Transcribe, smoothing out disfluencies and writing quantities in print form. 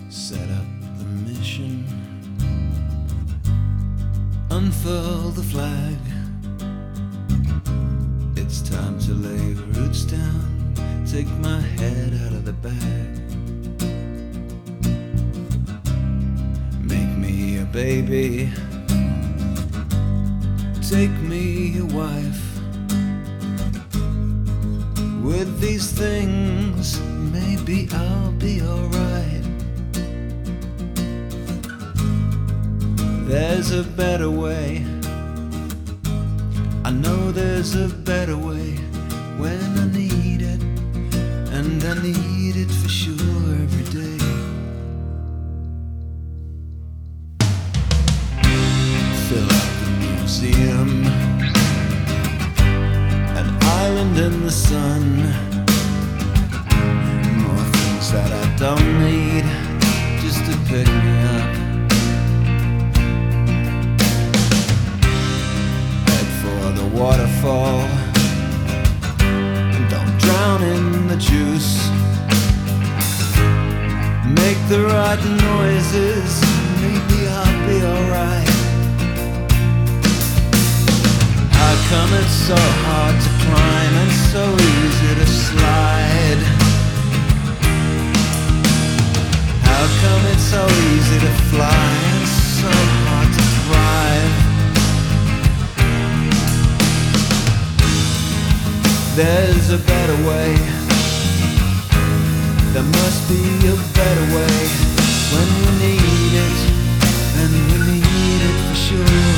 Set up the mission, unfurl the flag. It's time to lay roots down, take my head out of the bag. Make me a baby, take me a wife. With these things, maybe I'll be alright. There's a better way, I know there's a better way when I need it, and I need it for sure every day. Fill up the museum, an island in the sun. More things that I don't need, just to pick me up. Head for the waterfall, and don't drown in the juice. Make the right noises, maybe I'll be alright. How come it's so hard to climb and so easy to slide? How come it's so easy to fly and so hard to thrive? There's a better way, there must be a better way when we need it, and we need it for sure.